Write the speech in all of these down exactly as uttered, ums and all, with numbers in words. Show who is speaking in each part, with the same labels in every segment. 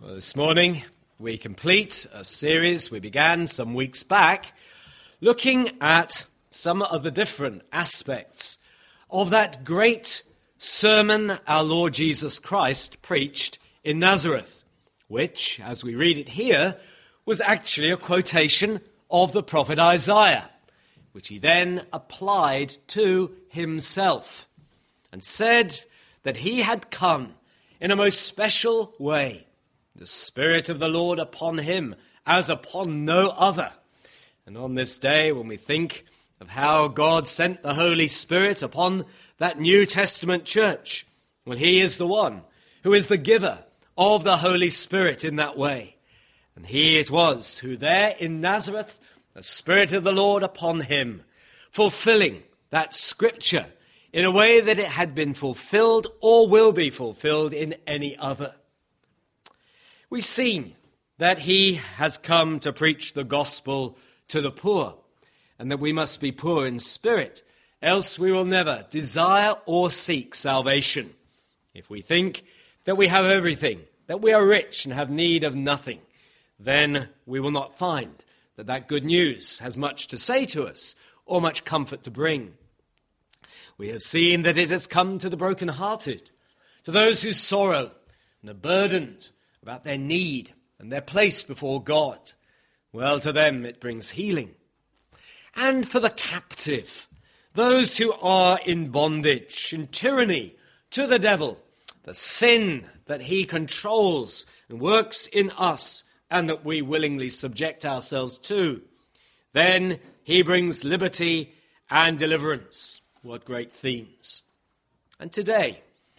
Speaker 1: Well, this morning we complete a series we began some weeks back looking at some of the different aspects of that great sermon our Lord Jesus Christ preached in Nazareth, which, as we read it here, was actually a quotation of the prophet Isaiah, which he then applied to himself and said that he had come in a most special way, the Spirit of the Lord upon him as upon no other. And on this day, when we think of how God sent the Holy Spirit upon that New Testament church, well, he is the one who is the giver of the Holy Spirit in that way. And he it was who there in Nazareth, the Spirit of the Lord upon him, fulfilling that scripture in a way that it had been fulfilled or will be fulfilled in any other. We've seen that he has come to preach the gospel to the poor, and that we must be poor in spirit, else we will never desire or seek salvation. If we think that we have everything, that we are rich and have need of nothing, then we will not find that that good news has much to say to us or much comfort to bring. We have seen that it has come to the brokenhearted, to those who sorrow and are burdened about their need and their place before God. Well, to them it brings healing. And for the captive, those who are in bondage and tyranny to the devil, the sin that he controls and works in us and that we willingly subject ourselves to, then he brings liberty and deliverance. What great themes. And today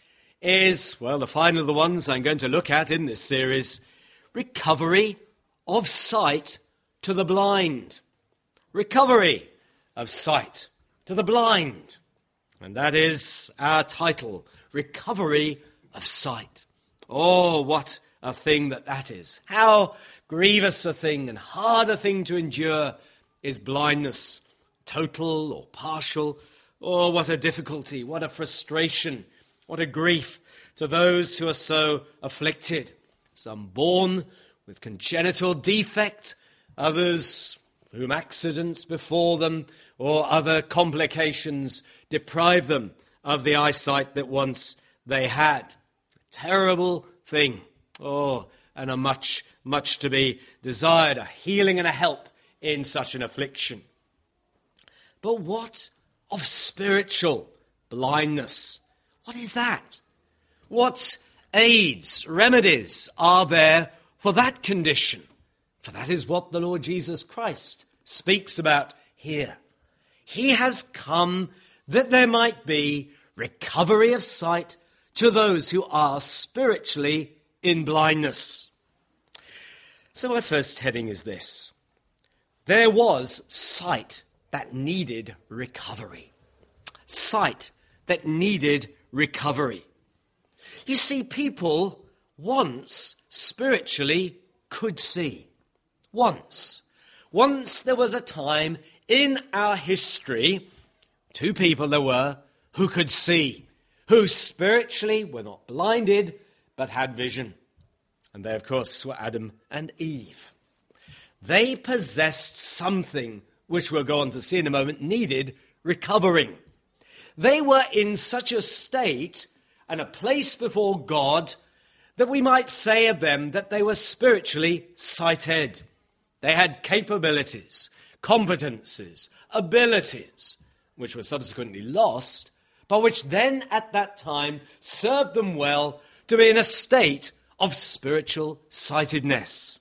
Speaker 1: is, well, the final of the ones I'm going to look at in this series, recovery of sight to the blind. Recovery of sight to the blind. And that is our title, Recovery of Sight. Oh, what a thing that that is. How grievous a thing and hard a thing to endure is blindness, total or partial. Oh, what a difficulty, what a frustration, what a grief to those who are so afflicted. Some born with congenital defect, others whom accidents befall them or other complications deprive them of the eyesight that once they had. A terrible thing. Oh, and a much, much to be desired, a healing and a help in such an affliction. But what of spiritual blindness? What is that? What aids, remedies are there for that condition? For that is what the Lord Jesus Christ speaks about here. He has come that there might be recovery of sight to those who are spiritually in blindness. So my first heading is this. There was sight that needed recovery. Sight that needed recovery. You see, people once spiritually could see. Once. Once there was a time in our history, two people there were, who could see, who spiritually were not blinded, but had vision. And they, of course, were Adam and Eve. They possessed something which we'll go on to see in a moment, needed recovering. They were in such a state and a place before God that we might say of them that they were spiritually sighted. They had capabilities, competences, abilities, which were subsequently lost, but which then at that time served them well to be in a state of spiritual sightedness.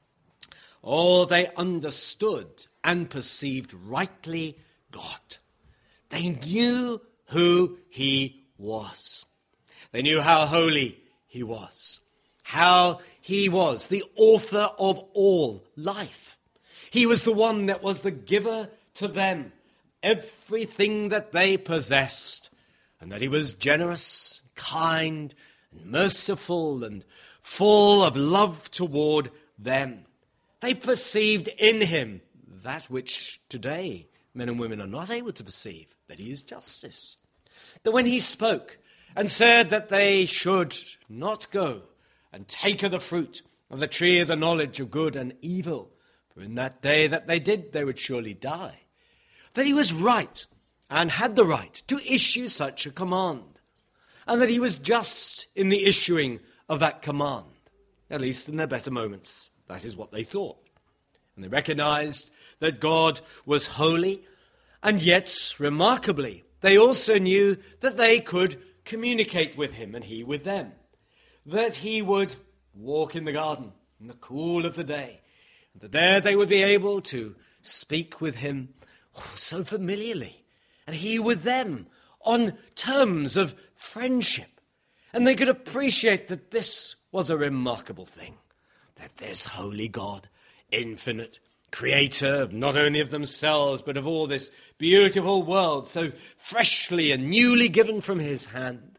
Speaker 1: Oh, they understood and perceived rightly God. They knew who he was. They knew how holy he was, how he was the author of all life. He was the one that was the giver to them, everything that they possessed, and that he was generous, kind, and merciful, and full of love toward them. They perceived in him that which today men and women are not able to perceive, that he is justice. That when he spoke and said that they should not go and take of the fruit of the tree of the knowledge of good and evil, for in that day that they did, they would surely die. That he was right and had the right to issue such a command, and that he was just in the issuing of that command, at least in their better moments. That is what they thought. And they recognized that God was holy, and yet, remarkably, they also knew that they could communicate with him and he with them, that he would walk in the garden in the cool of the day, and that there they would be able to speak with him oh, so familiarly, and he with them on terms of friendship. And they could appreciate that this was a remarkable thing, that this holy God, infinite, creator of not only of themselves, but of all this beautiful world, so freshly and newly given from his hand,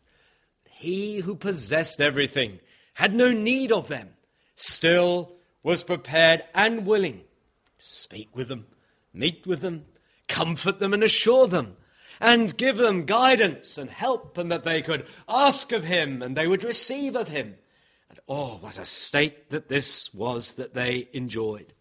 Speaker 1: he who possessed everything, had no need of them, still was prepared and willing to speak with them, meet with them, comfort them and assure them, and give them guidance and help, and that they could ask of him and they would receive of him. And oh, what a state that this was that they enjoyed.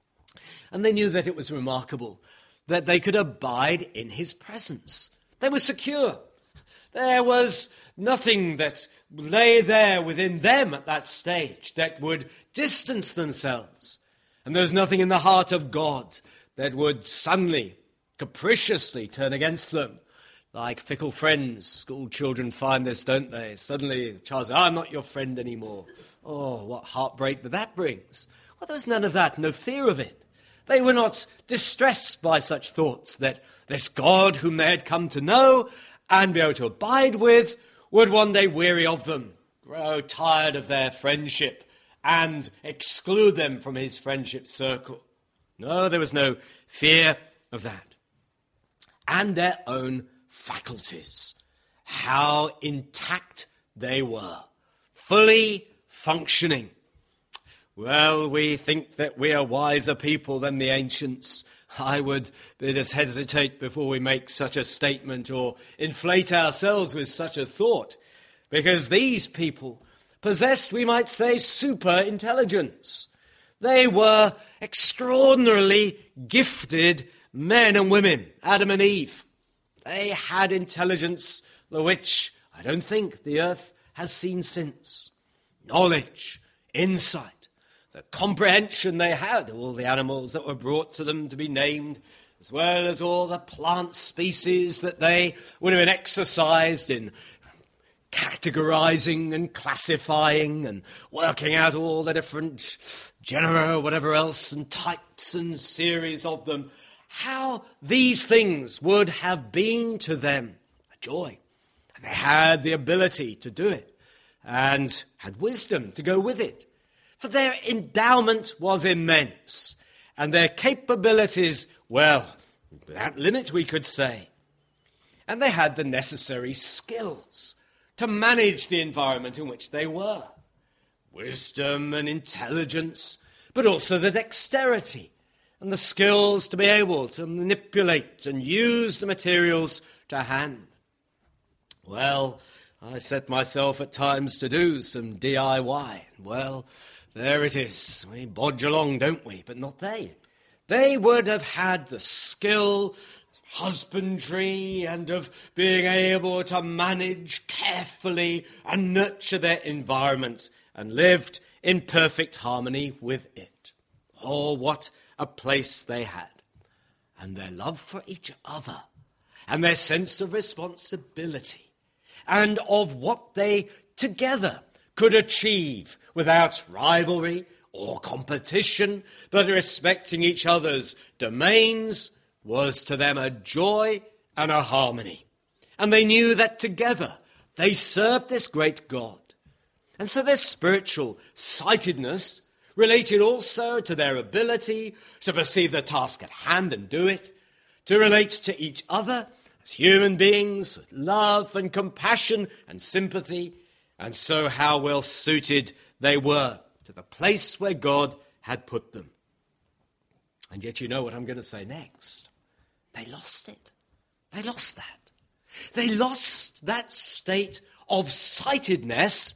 Speaker 1: And they knew that it was remarkable that they could abide in his presence. They were secure. There was nothing that lay there within them at that stage that would distance themselves. And there was nothing in the heart of God that would suddenly, capriciously turn against them. Like fickle friends, school children find this, don't they? Suddenly, the child says, I'm not your friend anymore. Oh, what heartbreak that that brings. Well, there was none of that, no fear of it. They were not distressed by such thoughts that this God whom they had come to know and be able to abide with would one day weary of them, grow tired of their friendship, and exclude them from his friendship circle. No, there was no fear of that. And their own faculties, how intact they were, fully functioning. Well, we think that we are wiser people than the ancients. I would bid us hesitate before we make such a statement or inflate ourselves with such a thought, because these people possessed, we might say, super intelligence. They were extraordinarily gifted men and women, Adam and Eve. They had intelligence, the which I don't think the earth has seen since. Knowledge, insight. The comprehension they had of all the animals that were brought to them to be named, as well as all the plant species that they would have been exercised in categorizing and classifying and working out all the different genera, whatever else, and types and series of them. How these things would have been to them a joy. And they had the ability to do it and had wisdom to go with it. For their endowment was immense, and their capabilities, well, without limit, we could say. And they had the necessary skills to manage the environment in which they were. Wisdom and intelligence, but also the dexterity and the skills to be able to manipulate and use the materials to hand. Well, I set myself at times to do some D I Y. Well, there it is. We bodge along, don't we? But not they. They would have had the skill, husbandry, and of being able to manage carefully and nurture their environment and lived in perfect harmony with it. Oh, what a place they had. And their love for each other and their sense of responsibility and of what they together could achieve without rivalry or competition, but respecting each other's domains, was to them a joy and a harmony. And they knew that together they served this great God. And so their spiritual sightedness related also to their ability to perceive the task at hand and do it, to relate to each other as human beings with love and compassion and sympathy, and so how well suited they were to the place where God had put them. And yet you know what I'm going to say next. They lost it. They lost that. They lost that state of sightedness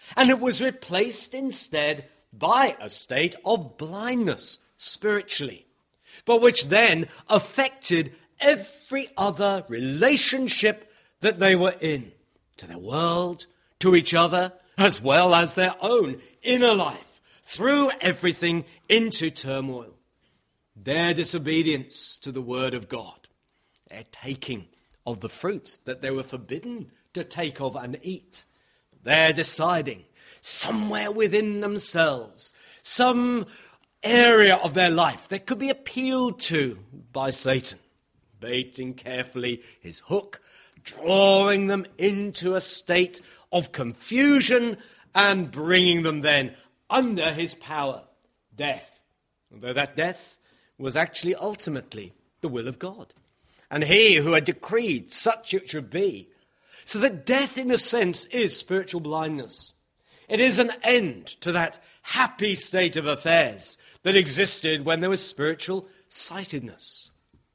Speaker 1: And it was replaced instead by a state of blindness spiritually, but which then affected every other relationship that they were in, to their world, to each other, as well as their own inner life, threw everything into turmoil. Their disobedience to the word of God, their taking of the fruits that they were forbidden to take of and eat, their deciding somewhere within themselves, some area of their life that could be appealed to by Satan, baiting carefully his hook, drawing them into a state of confusion and bringing them then under his power, death. Although that death was actually ultimately the will of God, and he who had decreed such it should be. So that death, in a sense, is spiritual blindness. It is an end to that happy state of affairs that existed when there was spiritual sightedness.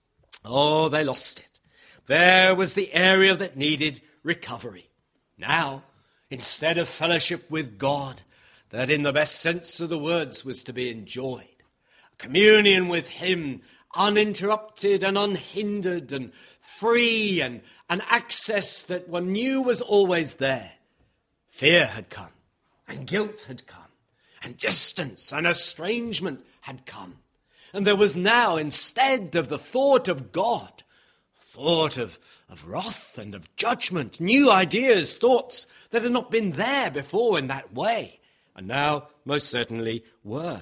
Speaker 1: Oh, they lost it. There was the area that needed recovery. Now, instead of fellowship with God, that in the best sense of the words was to be enjoyed, communion with him, uninterrupted and unhindered and free, and an access that one knew was always there. Fear had come, and guilt had come, and distance and estrangement had come. And there was now, instead of the thought of God, thought of, of wrath and of judgment, new ideas, thoughts that had not been there before in that way, and now most certainly were.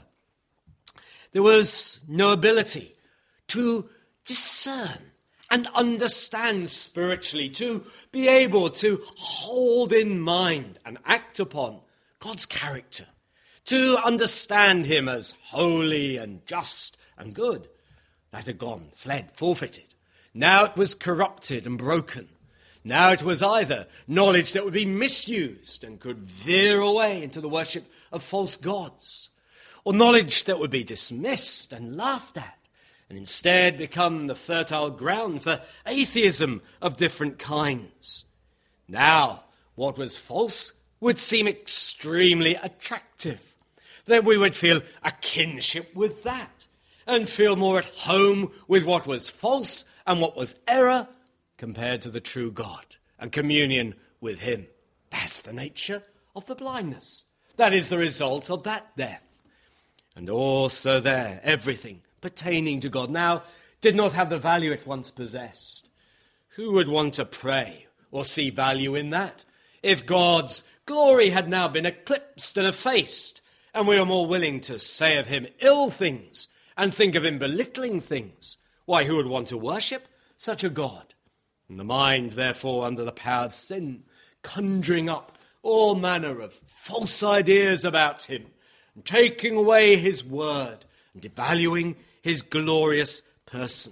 Speaker 1: There was no ability to discern and understand spiritually, to be able to hold in mind and act upon God's character, to understand him as holy and just and good. That had gone, fled, forfeited. Now it was corrupted and broken. Now it was either knowledge that would be misused and could veer away into the worship of false gods, or knowledge that would be dismissed and laughed at, and instead become the fertile ground for atheism of different kinds. Now, what was false would seem extremely attractive, that we would feel a kinship with that, and feel more at home with what was false and what was error compared to the true God and communion with him. That's the nature of the blindness. That is the result of that death. And also there, everything pertaining to God now did not have the value it once possessed. Who would want to pray or see value in that if God's glory had now been eclipsed and effaced, and we are more willing to say of him ill things and think of him belittling things? Why, who would want to worship such a God? And the mind, therefore, under the power of sin, conjuring up all manner of false ideas about him, and taking away his word, and devaluing his glorious person.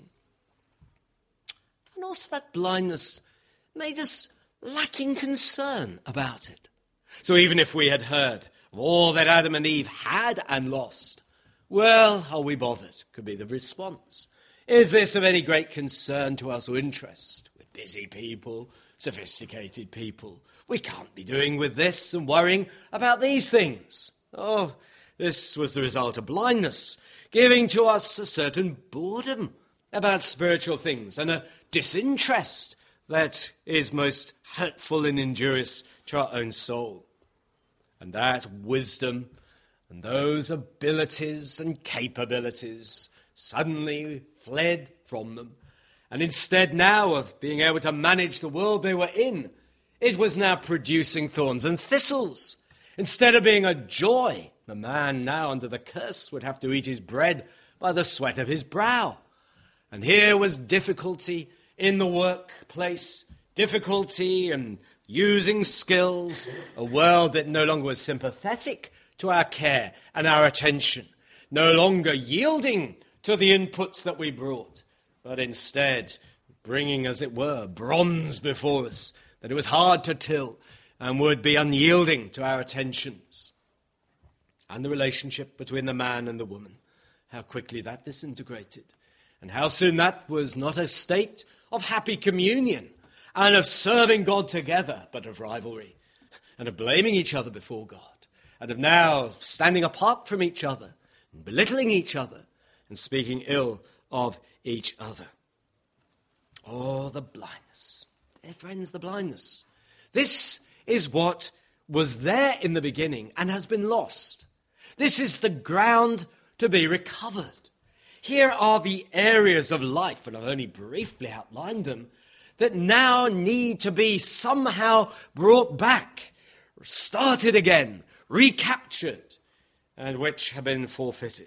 Speaker 1: And also that blindness made us lacking concern about it. So even if we had heard of all that Adam and Eve had and lost, well, are we bothered, could be the response. Is this of any great concern to us or interest? We're busy people, sophisticated people. We can't be doing with this and worrying about these things. Oh, this was the result of blindness, giving to us a certain boredom about spiritual things and a disinterest that is most hurtful and injurious to our own soul. And that wisdom and those abilities and capabilities suddenly fled from them. And instead now of being able to manage the world they were in, it was now producing thorns and thistles. Instead of being a joy, the man now under the curse would have to eat his bread by the sweat of his brow. And here was difficulty in the workplace, difficulty in using skills, a world that no longer was sympathetic to our care and our attention, no longer yielding to the inputs that we brought, but instead bringing, as it were, bronze before us, that it was hard to till and would be unyielding to our attentions. And the relationship between the man and the woman, how quickly that disintegrated, and how soon that was not a state of happy communion and of serving God together, but of rivalry and of blaming each other before God, and of now standing apart from each other, and belittling each other, and speaking ill of each other. Oh, the blindness. Dear friends, the blindness. This is what was there in the beginning and has been lost. This is the ground to be recovered. Here are the areas of life, and I've only briefly outlined them, that now need to be somehow brought back, started again, recaptured, and which have been forfeited.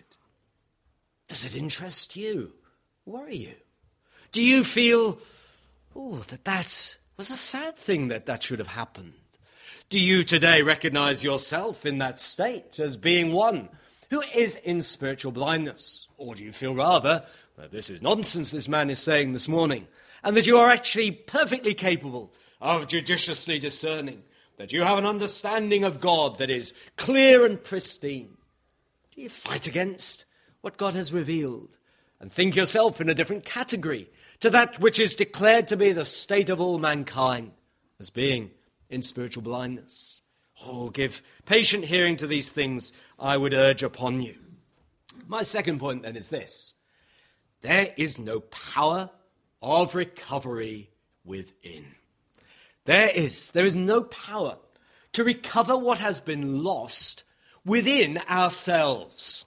Speaker 1: Does it interest you? Worry you? Do you feel, oh, that that was a sad thing that that should have happened? Do you today recognize yourself in that state as being one who is in spiritual blindness? Or do you feel rather that this is nonsense this man is saying this morning, and that you are actually perfectly capable of judiciously discerning, that you have an understanding of God that is clear and pristine? Do you fight against what God has revealed and think yourself in a different category to that which is declared to be the state of all mankind as being in spiritual blindness? Oh, give patient hearing to these things, I would urge upon you. My second point then is this: there is no power of recovery within. There is. There is no power to recover what has been lost within ourselves.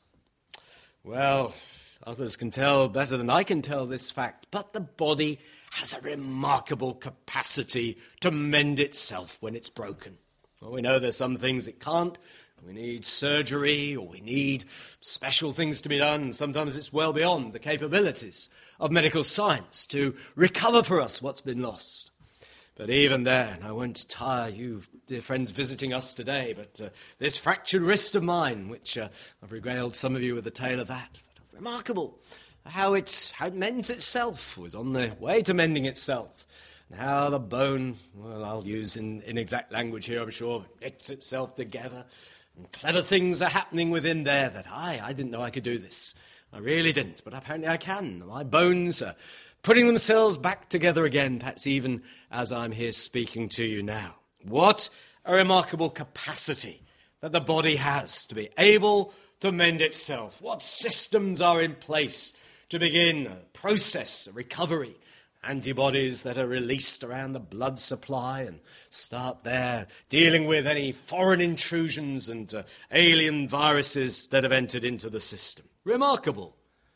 Speaker 1: Well, others can tell better than I can tell this fact, but the body has a remarkable capacity to mend itself when it's broken. Well, we know there's some things it can't. We need surgery, or we need special things to be done, and sometimes it's well beyond the capabilities of medical science to recover for us what's been lost. But even there, and I won't tire you, dear friends, visiting us today, but uh, this fractured wrist of mine, which uh, I've regaled some of you with the tale of that. But remarkable how it, how it mends itself, was on the way to mending itself. And how the bone, well, I'll use in inexact language here, I'm sure, knits itself together. And clever things are happening within there that I, I didn't know I could do this. I really didn't, but apparently I can. My bones are putting themselves back together again, perhaps even as I'm here speaking to you now. What a remarkable capacity that the body has to be able to mend itself. What systems are in place to begin a process, a recovery, antibodies that are released around the blood supply and start there dealing with any foreign intrusions and uh, alien viruses that have entered into the system. Remarkable.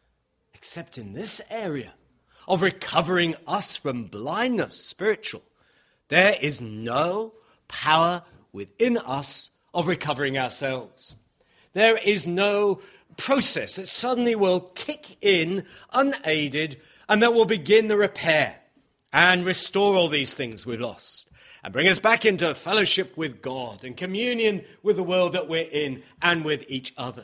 Speaker 1: Except in this area of recovering us from blindness, spiritual, there is no power within us of recovering ourselves. There is no process that suddenly will kick in unaided and that will begin the repair and restore all these things we've lost and bring us back into fellowship with God and communion with the world that we're in and with each other.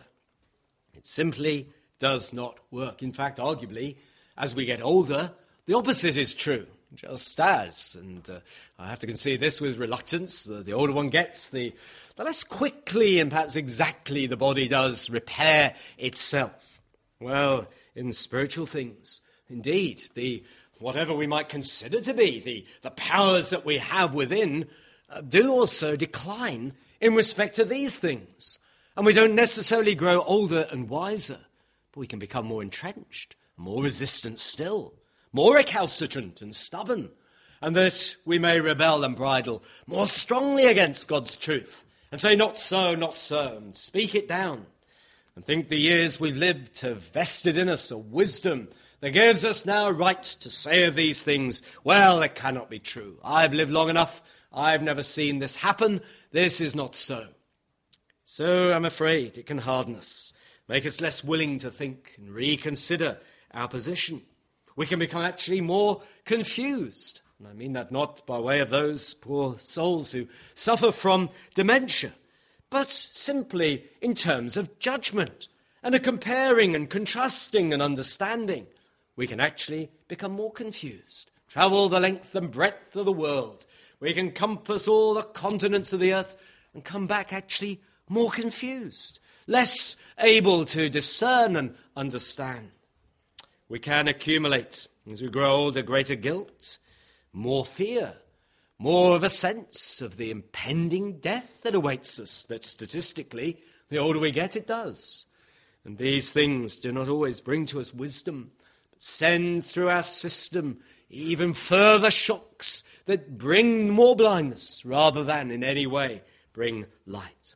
Speaker 1: It simply does not work. In fact, arguably, as we get older, the opposite is true. Just as, and uh, I have to concede this with reluctance, uh, the older one gets, the, the less quickly and perhaps exactly the body does repair itself. Well, in spiritual things, indeed, the whatever we might consider to be the, the powers that we have within uh, do also decline in respect to these things. And we don't necessarily grow older and wiser, but we can become more entrenched, more resistant still, more recalcitrant and stubborn, and that we may rebel and bridle more strongly against God's truth and say, not so, not so, and speak it down, and think the years we've lived have vested in us a wisdom that gives us now a right to say of these things, well, it cannot be true. I've lived long enough. I've never seen this happen. This is not so. So I'm afraid it can harden us, make us less willing to think and reconsider our position. We can become actually more confused. And I mean that not by way of those poor souls who suffer from dementia, but simply in terms of judgment and a comparing and contrasting and understanding. We can actually become more confused, travel the length and breadth of the world. We can compass all the continents of the earth and come back actually more confused, less able to discern and understand. We can accumulate, as we grow older, greater guilt, more fear, more of a sense of the impending death that awaits us, that statistically, the older we get, it does. And these things do not always bring to us wisdom, but send through our system even further shocks that bring more blindness rather than in any way bring light.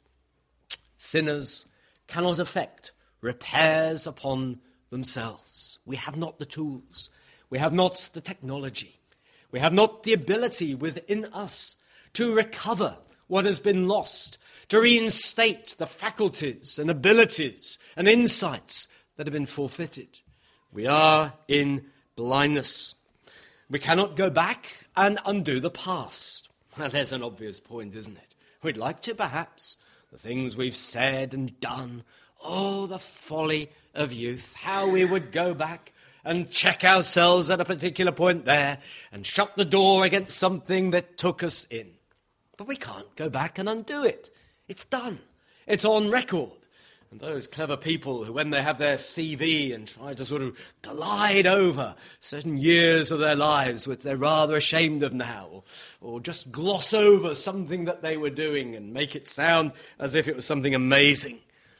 Speaker 1: Sinners cannot effect repairs upon themselves. We have not the tools. We have not the technology. We have not the ability within us to recover what has been lost, to reinstate the faculties and abilities and insights that have been forfeited. We are in blindness. We cannot go back and undo the past. Well, there's an obvious point, isn't it? We'd like to, perhaps. The things we've said and done. Oh, the folly of youth. How we would go back and check ourselves at a particular point there and shut the door against something that took us in. But we can't go back and undo it. It's done. It's on record. And those clever people who, when they have their C V and try to sort of glide over certain years of their lives, which they're rather ashamed of now, or, or just gloss over something that they were doing and make it sound as if it was something amazing.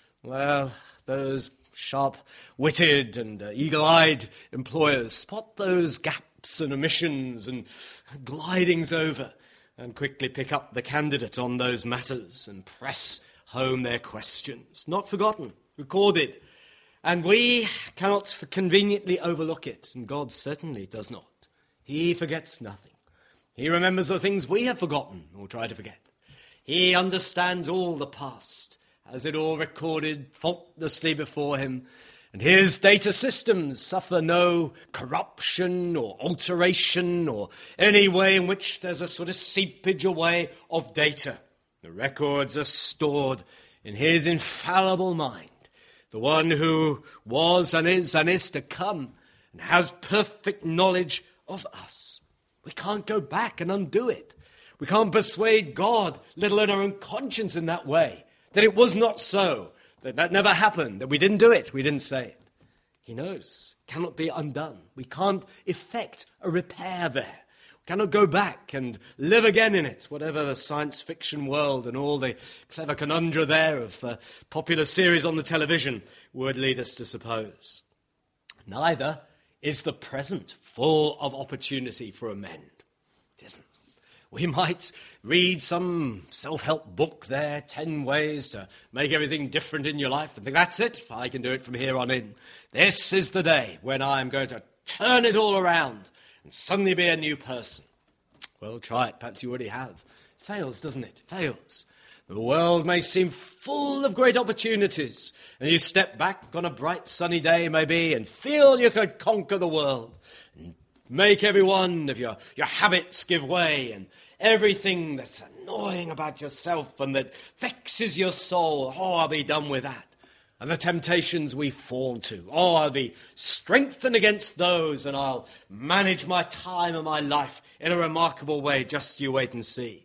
Speaker 1: Well, those sharp-witted and uh, eagle-eyed employers spot those gaps and omissions and glidings over and quickly pick up the candidate on those matters and press home their questions. Not forgotten, recorded. And we cannot conveniently overlook it, and God certainly does not. He forgets nothing. He remembers the things we have forgotten or try to forget. He understands all the past, has it all recorded faultlessly before him, and his data systems suffer no corruption or alteration or any way in which there's a sort of seepage away of data. The records are stored in his infallible mind, the one who was and is and is to come and has perfect knowledge of us. We can't go back and undo it. We can't persuade God, let alone our own conscience in that way, that it was not so, that that never happened, that we didn't do it, we didn't say it. He knows, cannot be undone. We can't effect a repair there. We cannot go back and live again in it, whatever the science fiction world and all the clever conundrum there of uh, popular series on the television would lead us to suppose. Neither is the present full of opportunity for amend. It isn't. We might read some self-help book there, ten ways to make everything different in your life, and think, that's it, I can do it from here on in. This is the day when I'm going to turn it all around and suddenly be a new person. Well, try it. Perhaps you already have. It fails, doesn't it? It fails. The world may seem full of great opportunities, and you step back on a bright sunny day, maybe, and feel you could conquer the world and make every one of your, your habits give way, and everything that's annoying about yourself and that vexes your soul, oh, I'll be done with that. And the temptations we fall to, oh, I'll be strengthened against those, and I'll manage my time and my life in a remarkable way. Just you wait and see.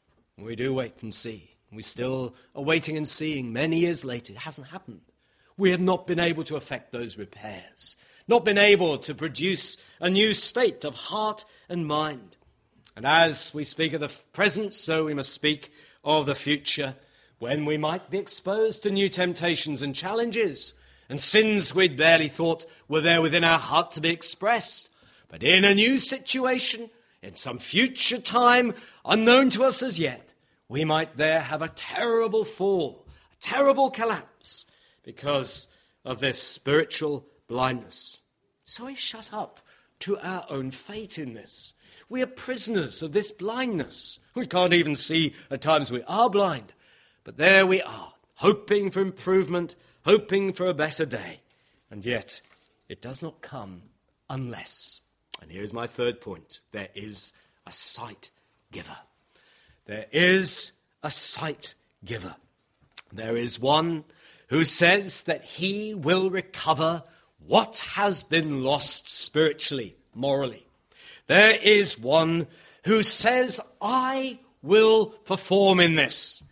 Speaker 1: We do wait and see. We still are waiting and seeing many years later. It hasn't happened. We have not been able to effect those repairs, not been able to produce a new state of heart and mind. And as we speak of the present, so we must speak of the future, when we might be exposed to new temptations and challenges, and sins we'd barely thought were there within our heart to be expressed. But in a new situation, in some future time, unknown to us as yet, we might there have a terrible fall, a terrible collapse, because of this spiritual blindness. So we shut up to our own fate in this. We are prisoners of this blindness. We can't even see at times we are blind. But there we are, hoping for improvement, hoping for a better day. And yet, it does not come unless, and here's my third point, there is a sight giver. There is a sight giver. There is one who says that he will recover what has been lost spiritually, morally. There is one who says, I will perform in this.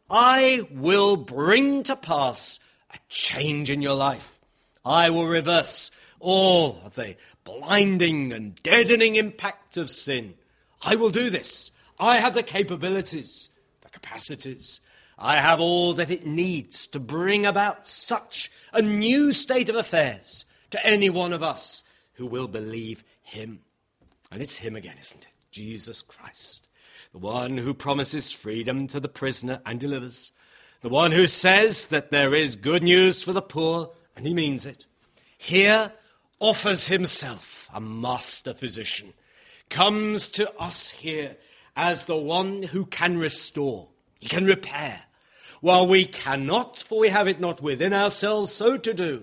Speaker 1: I will bring to pass a change in your life. I will reverse all of the blinding and deadening impact of sin. I will do this. I have the capabilities, the capacities. I have all that it needs to bring about such a new state of affairs to any one of us who will believe him. And it's him again, isn't it? Jesus Christ, the one who promises freedom to the prisoner and delivers, the one who says that there is good news for the poor, and he means it, here offers himself, a master physician, comes to us here as the one who can restore, he can repair. While we cannot, for we have it not within ourselves so to do,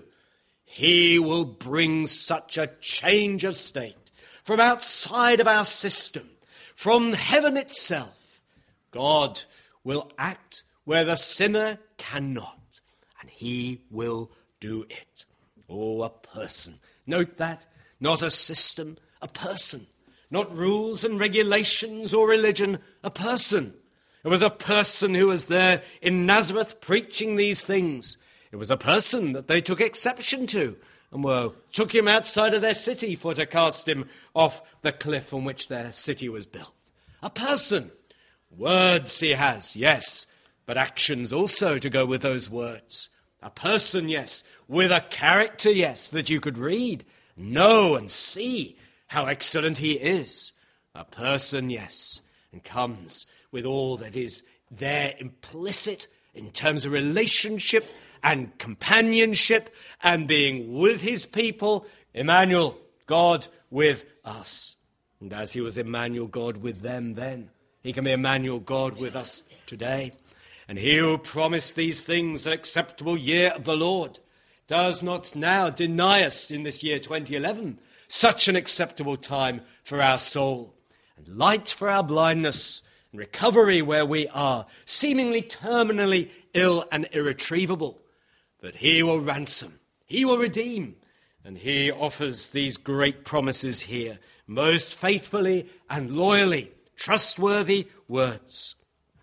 Speaker 1: he will bring such a change of state from outside of our system, from heaven itself. God will act where the sinner cannot, and he will do it. Oh, a person. Note that. Not a system, a person. Not rules and regulations or religion, a person. It was a person who was there in Nazareth preaching these things. It was a person that they took exception to and were, took him outside of their city for to cast him off the cliff on which their city was built. A person. Words he has, yes, but actions also to go with those words. A person, yes, with a character, yes, that you could read, know and see how excellent he is. A person, yes, and comes with all that is there implicit in terms of relationship and companionship and being with his people. Emmanuel, God with us. And as he was Emmanuel, God with them then, he can be Emmanuel, God with us today. And he who promised these things, an acceptable year of the Lord, does not now deny us in this year twenty eleven such an acceptable time for our soul, and light for our blindness, and recovery where we are, seemingly terminally ill and irretrievable. But he will ransom, he will redeem, and he offers these great promises here, most faithfully and loyally, trustworthy words.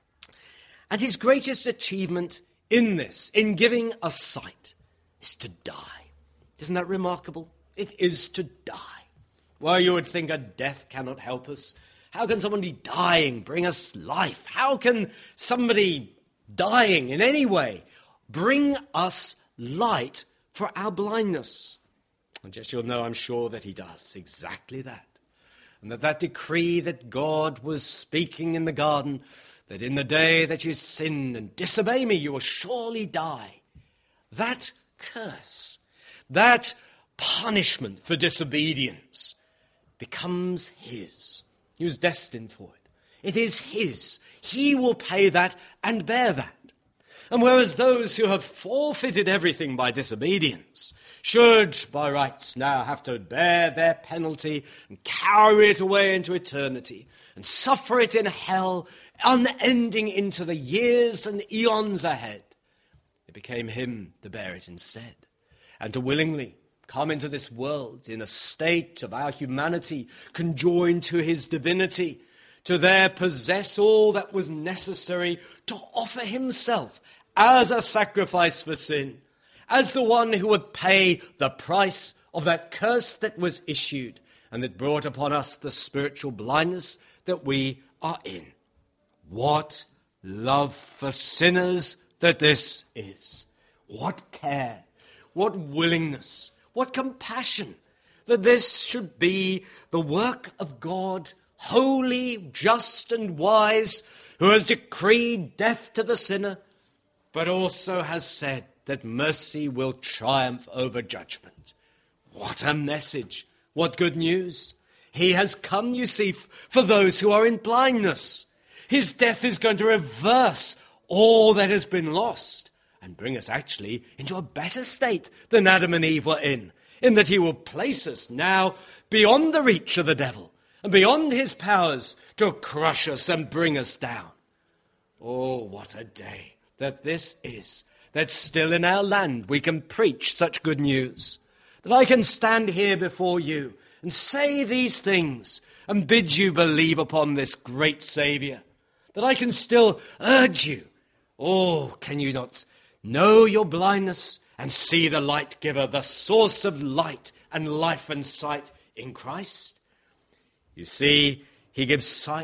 Speaker 1: And his greatest achievement in this, in giving us sight, is to die. Isn't that remarkable? It is to die. Well, you would think a death cannot help us. How can somebody dying bring us life? How can somebody dying in any way bring us light for our blindness? And just you'll know, I'm sure, that he does exactly that. And that that decree that God was speaking in the garden, that in the day that you sin and disobey me, you will surely die. That curse, that punishment for disobedience becomes his. He was destined for it. It is his. He will pay that and bear that. And whereas those who have forfeited everything by disobedience should, by rights, now have to bear their penalty and carry it away into eternity and suffer it in hell, unending into the years and eons ahead, it became him to bear it instead, and to willingly come into this world in a state of our humanity conjoined to his divinity, to there possess all that was necessary to offer himself as a sacrifice for sin, as the one who would pay the price of that curse that was issued and that brought upon us the spiritual blindness that we are in. What love for sinners that this is. What care, what willingness, what compassion that this should be the work of God, holy, just, and wise, who has decreed death to the sinner, but also has said that mercy will triumph over judgment. What a message! What good news! He has come, you see, for those who are in blindness. His death is going to reverse all that has been lost and bring us actually into a better state than Adam and Eve were in, in that he will place us now beyond the reach of the devil and beyond his powers to crush us and bring us down. Oh, what a day that this is, that still in our land we can preach such good news, that I can stand here before you and say these things and bid you believe upon this great Saviour, that I can still urge you. Oh, can you not know your blindness and see the light giver, the source of light and life and sight in Christ? You see, he gives sight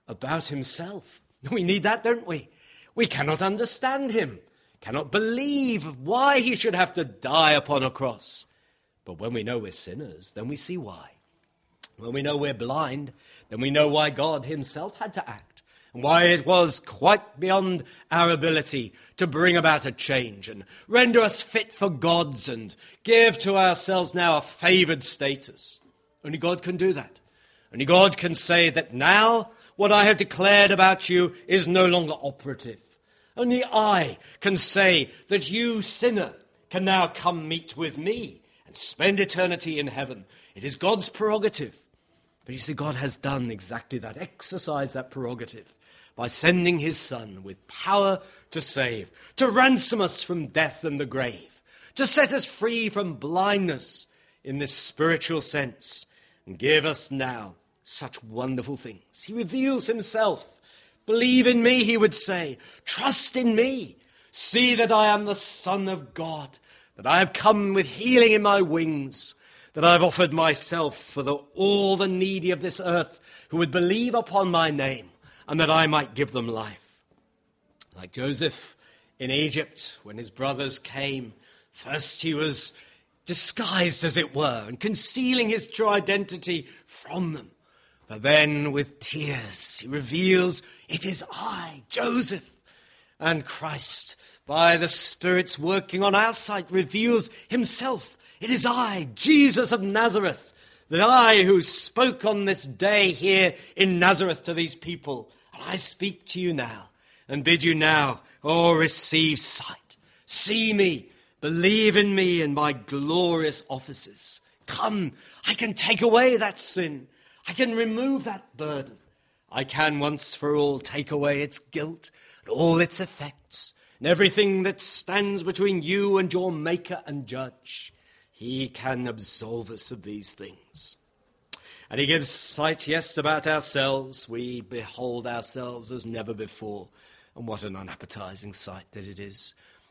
Speaker 1: about himself. We need that, don't we? We cannot understand him, cannot believe why he should have to die upon a cross. But when we know we're sinners, then we see why. When we know we're blind, then we know why God himself had to act, and why it was quite beyond our ability to bring about a change and render us fit for God's and give to ourselves now a favored status. Only God can do that. Only God can say that now what I have declared about you is no longer operative. Only I can say that you, sinner, can now come meet with me and spend eternity in heaven. It is God's prerogative. But you see, God has done exactly that, exercised that prerogative by sending his Son with power to save, to ransom us from death and the grave, to set us free from blindness in this spiritual sense, and give us now such wonderful things. He reveals himself. Believe in me, he would say. Trust in me. See that I am the Son of God, that I have come with healing in my wings, that I have offered myself for the, all the needy of this earth who would believe upon my name, and that I might give them life. Like Joseph in Egypt, when his brothers came, first he was disguised, as it were, and concealing his true identity from them. But then, with tears, he reveals, it is I, Joseph. And Christ, by the Spirit's working on our side, reveals himself. It is I, Jesus of Nazareth, that I who spoke on this day here in Nazareth to these people. And I speak to you now and bid you now, oh, receive sight. See me, believe in me and my glorious offices. Come, I can take away that sin. I can remove that burden. I can once for all take away its guilt and all its effects and everything that stands between you and your Maker and Judge. He can absolve us of these things. And he gives sight, yes, about ourselves. We behold ourselves as never before. And what an unappetizing sight that it is.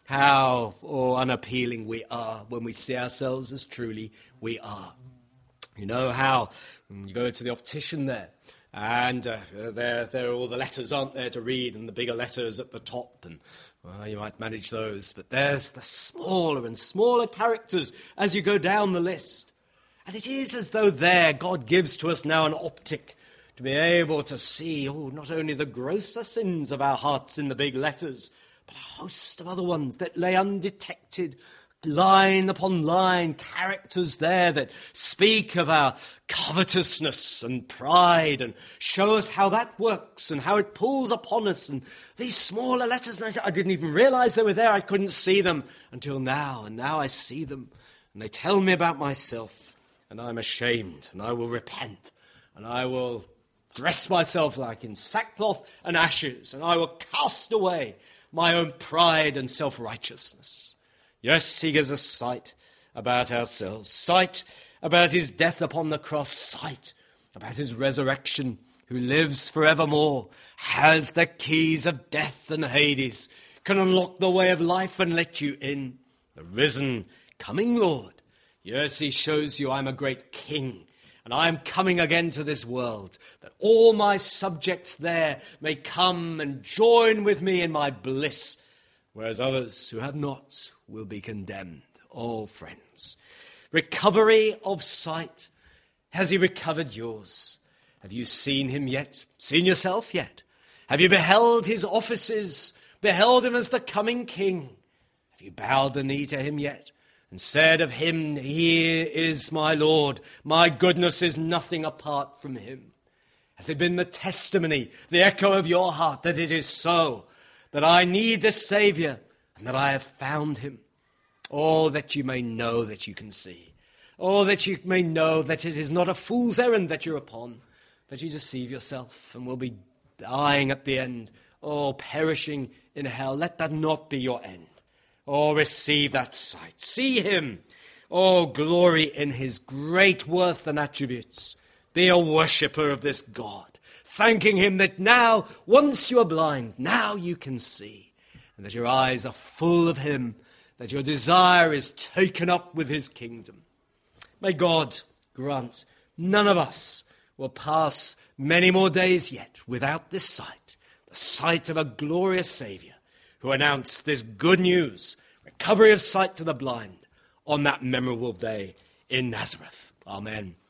Speaker 1: How oh, unappealing we are when we see ourselves as truly we are. You know how you go to the optician there, and uh, there, there are all the letters, aren't there, to read, and the bigger letters at the top, and well, you might manage those. But there's the smaller and smaller characters as you go down the list. And it is as though there God gives to us now an optic to be able to see, oh, not only the grosser sins of our hearts in the big letters, but a host of other ones that lay undetected, line upon line, characters there that speak of our covetousness and pride and show us how that works and how it pulls upon us. And these smaller letters, I didn't even realize they were there. I couldn't see them until now, and now I see them. And they tell me about myself, and I'm ashamed, and I will repent, and I will dress myself like in sackcloth and ashes, and I will cast away my own pride and self-righteousness. Yes, he gives us sight about ourselves, sight about his death upon the cross, sight about his resurrection, who lives forevermore, has the keys of death and Hades, can unlock the way of life and let you in. The risen, coming Lord. Yes, he shows you I'm a great king, and I am coming again to this world, that all my subjects there may come and join with me in my bliss, whereas others who have not will be condemned. Oh, friends, recovery of sight. Has he recovered yours? Have you seen him yet? Seen yourself yet? Have you beheld his offices? Beheld him as the coming king? Have you bowed the knee to him yet? And said of him, he is my Lord. My goodness is nothing apart from him. Has it been the testimony, the echo of your heart that it is so, that I need this Savior and that I have found him? Oh, that you may know that you can see. Oh, that you may know that it is not a fool's errand that you're upon, that you deceive yourself and will be dying at the end. Oh, perishing in hell. Let that not be your end. Oh, receive that sight. See him. Oh, glory in his great worth and attributes. Be a worshipper of this God, thanking him that now, once you are blind, now you can see, and that your eyes are full of him, that your desire is taken up with his kingdom. May God grant none of us will pass many more days yet without this sight, the sight of a glorious Saviour who announced this good news, recovery of sight to the blind, on that memorable day in Nazareth. Amen.